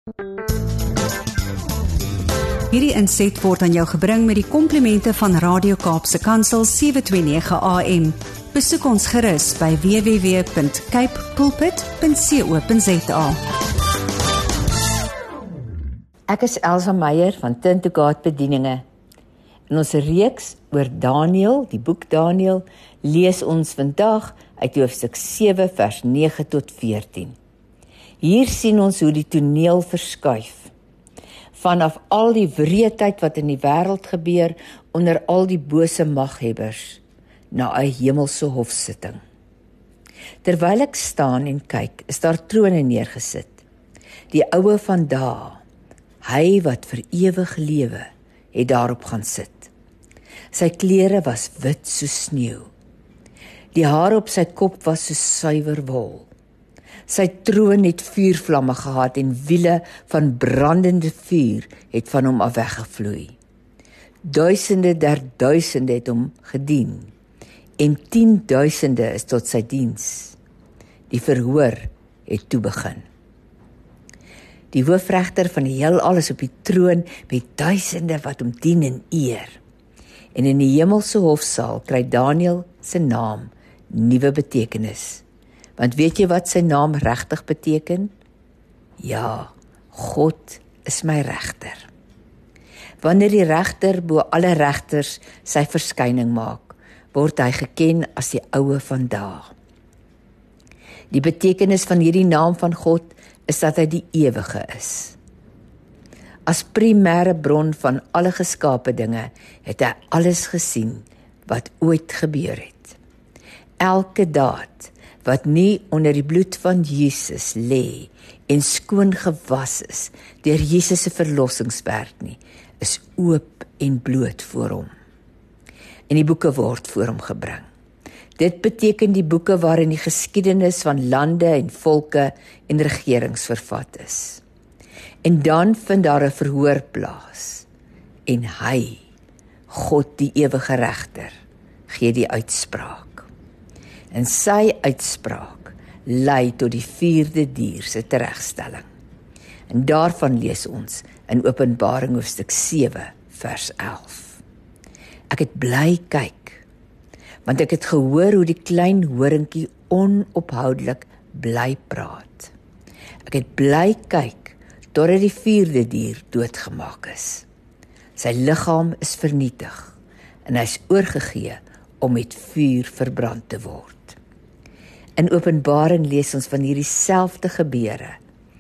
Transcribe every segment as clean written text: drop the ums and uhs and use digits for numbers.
Hierdie inset word aan jou gebring met die komplimente van Radio Kaapse Kansel 729 AM. Besoek ons gerus by www.cape pulpit.co.za. Ek is Elsa Meyer van Tint to God Bedieninge. In ons reeks oor Daniël, die boek Daniël, lees ons vandag uit hoofstuk 7 vers 9 tot 14. Hier sien ons hoe die toneel verskuif. Vanaf al die wreedheid wat in die wêreld gebeur onder al die bose maghebbers na 'n hemelse hofsitting. Terwyl ek staan en kyk, is daar trone neergesit. Die oue van dae, hy wat vir ewig lewe, het daarop gaan sit. Sy klere was wit soos sneeu. Die hare op sy kop was soos suiwer wol. Sy troon het vuurvlamme gehad en wiele van brandende vuur het van hom af weggevloei. Duisende der duisende het hom gedien en 10.000 is tot sy diens. Die verhoor het toe begin. Die hoofregter van die heelal is op die troon met duisende wat hom dien en eer. En in die hemelse hofsaal kry Daniël sy naam nuwe betekenis. Want weet jy wat sy naam regtig beteken? Ja, God is my regter. Wanneer die regter bo alle regters sy verskyning maak, word hy geken as die oue van dae. Die betekenis van hierdie naam van God is dat hy die ewige is. As primêre bron van alle geskape dinge, het hy alles gesien wat ooit gebeur het. Elke daad wat nie onder die bloed van Jesus lê en skoon gewas is deur Jesus se verlossingswerk nie, is oop en bloot voor hom. En die boeke word voor hom gebring. Dit beteken die boeke waarin die geskiedenis van lande en volke en regerings vervat is. En dan vind daar 'n verhoor plaas. En hy, God die ewige regter, gee die uitspraak. En sy uitspraak lei tot die 4de dier se teregstelling. En daarvan lees ons in Openbaring hoofstuk 7 vers 11. Ek het bly kyk, want ek het gehoor hoe die klein horingkie onophoudelik bly praat. Ek het bly kyk totdat die 4de dier doodgemaak is. Sy liggaam is vernietig en hy is oorgegee om met vuur verbrand te word. In Openbaring lees ons van hierdie selfde gebeure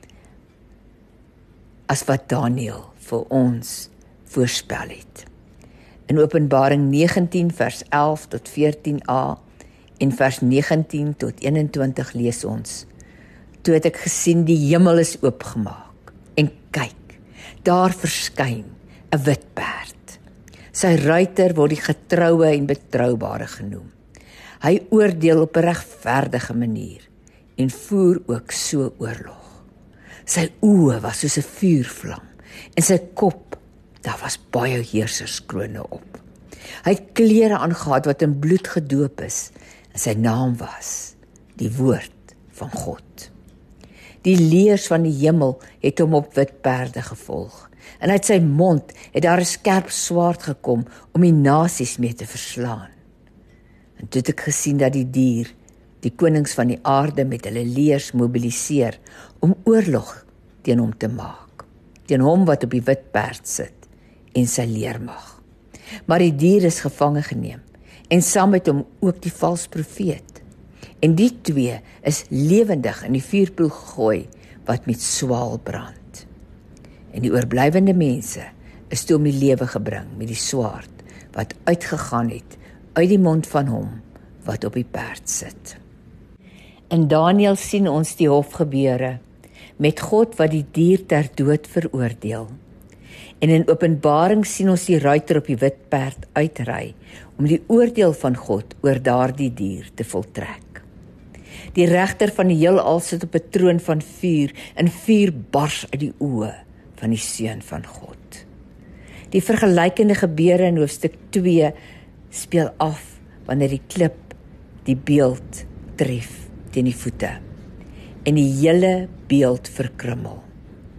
as wat Daniël vir ons voorspel het. In Openbaring 19 vers 11 tot 14a en vers 19 tot 21 lees ons: Toe het ek gesien die hemel is oopgemaak en kyk, daar verskyn 'n wit perd. Sy ruiter word die getroue en betroubare genoem. Hy oordeel op 'n regverdige manier en voer ook so oorlog. Sy oë was soos 'n vuurvlam en sy kop, daar was baie heerserskrone op. Hy het klere aangehad wat in bloed gedoop is en sy naam was die woord van God. Die leers van die hemel het hom op wit perde gevolg en uit sy mond het daar 'n skerp swaard gekom om die nasies mee te verslaan. En toe het ek gesien dat die dier, die konings van die aarde met hulle leers mobiliseer om oorlog teen hom te maak, teen hom wat op die wit perd sit en sy leermag. Maar die dier is gevange geneem en saam met hom ook die valse profeet. En die twee is lewendig in die vuurpoel gegooi wat met swaal brand. En die oorblywende mense is toe om die lewe gebring met die swaard wat uitgegaan het uit die mond van hom wat op die perd sit. In Daniël sien ons die hofgebeure met God wat die dier ter dood veroordeel. En in Openbaring sien ons die ruiter op die wit perd uitry om die oordeel van God oor daardie dier te voltrek. Die regter van die heelal sit op 'n troon van vuur en vuur bars uit die oë van die seun van God. Die vergelykende gebeure in hoofstuk 2 speel af wanneer die klip die beeld tref teen die voete en die hele beeld verkrummel.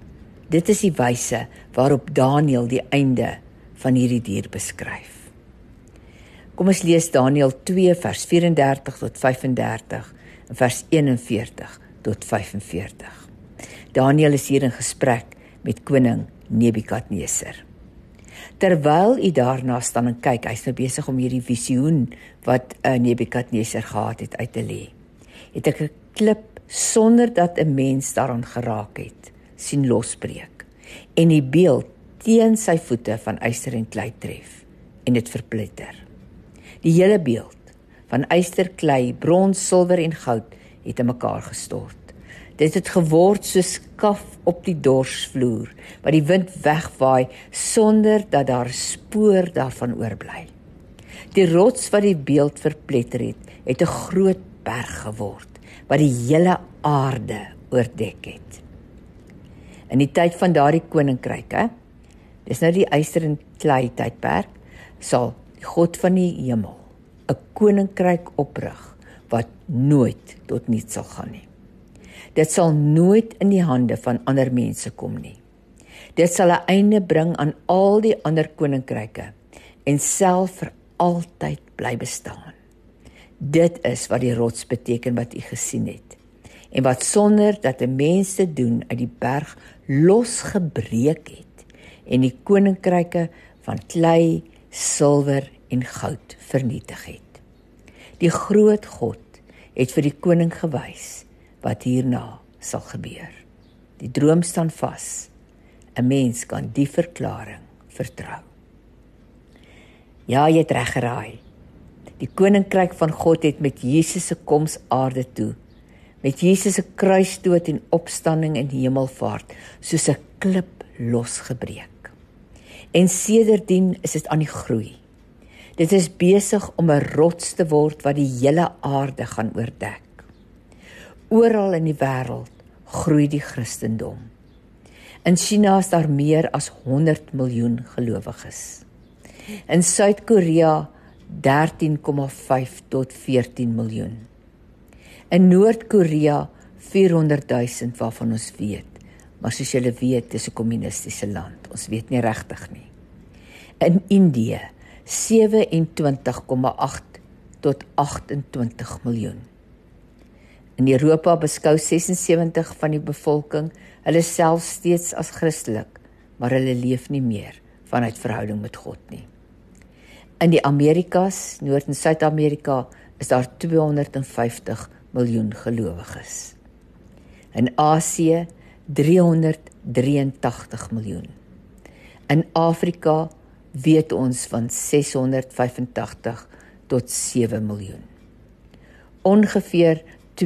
Dit is die wyse waarop Daniël die einde van hierdie dier beskryf. Kom ons lees Daniël 2 vers 34 tot 35 en vers 41 tot 45. Daniël is hier in gesprek met koning Nebukadneser. Terwyl hy daarna staan en kyk, hy is nou besig om hierdie visioen wat Nebukadneser gehad het uit te lê, het ek 'n klip sonder dat 'n mens daaraan geraak het, sien losbreek en die beeld teen sy voete van yster en klei tref en dit verpletter. Die hele beeld van yster, klei, brons, silwer en goud het in mekaar gestort. Dit het geword soos kaf op die dorsvloer, wat die wind wegwaai sonder dat daar 'n spoor daarvan oorbly. Die rots wat die beeld verpletter het 'n groot berg geword, wat die hele aarde oordek het. In die tyd van daardie koninkryke, dis nou die yster en klei tydperk, sal die God van die hemel 'n koninkryk oprig wat nooit tot niks sal gaan nie. Dit sal nooit in die hande van ander mense kom nie. Dit sal 'n einde bring aan al die ander koninkryke en self vir altyd bly bestaan. Dit is wat die rots beteken wat u gesien het en wat sonder dat 'n mens te doen uit die berg losgebreek het en die koninkryke van klei, silwer en goud vernietig het. Die groot God het vir die koning gewys wat hierna sal gebeur. Die droom staan vas. 'n Mens kan die verklaring vertrou. Ja, jy het reg geraai. Die koninkryk van God het met Jesus se koms aarde toe, met Jesus se kruisdood en opstanding en hemelvaart, soos 'n klip losgebreek. En sedertdien is dit aan die groei. Dit is besig om 'n rots te word wat die hele aarde gaan oordek. Oral in die wêreld groei die Christendom. In China is daar meer as 100 miljoen gelowiges. In Suid-Korea 13,5 tot 14 miljoen. In Noord-Korea 400,000 waarvan ons weet. Maar soos julle weet, dis 'n kommunistiese land. Ons weet nie regtig nie. In Indië 27,8 tot 28 miljoen. In Europa beskou 76% van die bevolking hulle self steeds as Christelik, maar hulle leef nie meer vanuit verhouding met God nie. In die Amerikas, Noord- en Suid-Amerika, is daar 250 miljoen gelowiges. In Asië 383 miljoen. In Afrika weet ons van 685 tot 7 miljoen. Ongeveer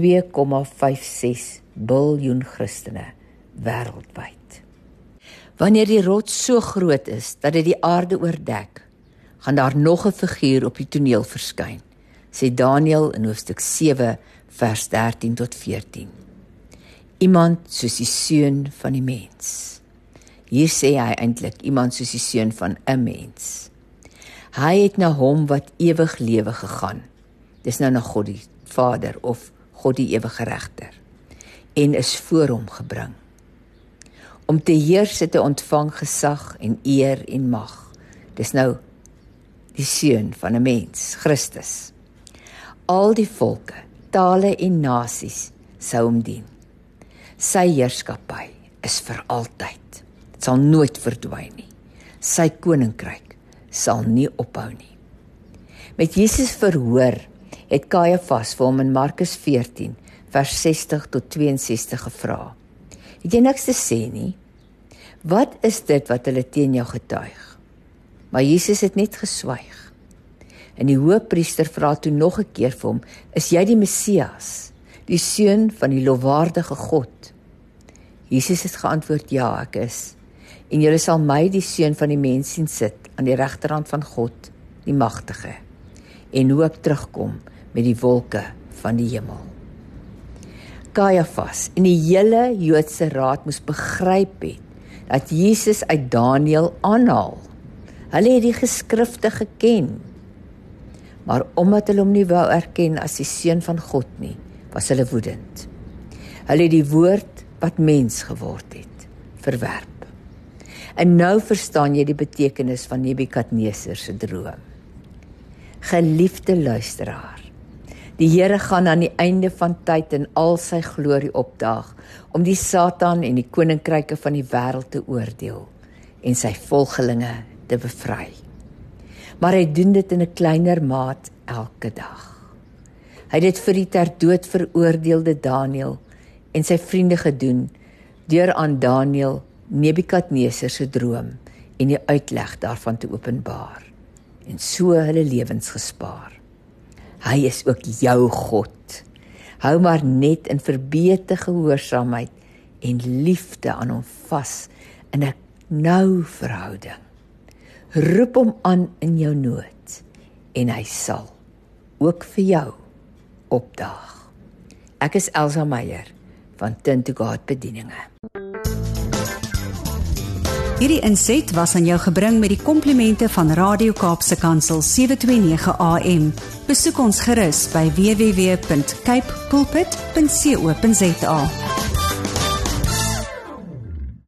2,56 biljoen Christene wêreldwyd. Wanneer die rots so groot is dat dit die aarde oordek, gaan daar nog 'n figuur op die toneel verskyn, sê Daniël in hoofstuk 7 vers 13 tot 14. Iemand soos die seun van die mens. Hier sê hy eintlik iemand soos die seun van 'n mens. Hy het na hom wat ewig lewe gegaan. Dis nou na God die Vader of God die ewige regter, en is voor hom gebring. Om te heers het hy ontvang gesag en eer en mag. Dis nou die seun van 'n mens, Christus. Al die volke, tale en nasies sou hom dien. Sy heerskappy is vir altyd. Dit sal nooit verdwyn nie. Sy koninkryk sal nie ophou nie. Met Jesus verhoor het Kajafas vir hom in Markus 14 vers 60 tot 62 gevra. Het jy niks te sê nie? Wat is dit wat hulle teen jou getuig? Maar Jesus het net geswyg. En die hoëpriester vra toe nog 'n keer vir hom, is jy die Messias, die seun van die lofwaardige God? Jesus het geantwoord, ja, ek is. En julle sal my, die seun van die mens, sien sit aan die regterhand van God, die magtige, en hoe ek terugkom met die wolke van die hemel. Kajafas en die hele Joodse raad moes begryp het dat Jesus uit Daniël aanhaal. Hulle het die geskrifte geken, maar omdat hulle hom nie wou erken as die seun van God nie, was hulle woedend. Hulle het die woord wat mens geword het, verwerp. En nou verstaan jy die betekenis van Nebukadneser se droom. Geliefde luisteraar, die Here gaan aan die einde van tyd in al sy glorie opdaag, om die Satan en die koninkryke van die wêreld te oordeel, en sy volgelinge te bevry. Maar hy doen dit in 'n kleiner maat elke dag. Hy het dit vir die ter dood veroordeelde Daniël en sy vriende gedoen, deur aan Daniël Nebukadneser se droom en die uitleg daarvan te openbaar, en so hulle lewens gespaar. Hy is ook jou God. Hou maar net in verbete gehoorsaamheid en liefde aan hom vas in 'n nou verhouding. Roep hom aan in jou nood en hy sal ook vir jou opdaag. Ek is Elsa Meyer van Turn to God Bedieninge. Hierdie inset was aan jou gebring met die komplimente van Radio Kaapse Kansel 729 AM. Besoek ons gerus by www.cape pulpit.co.za.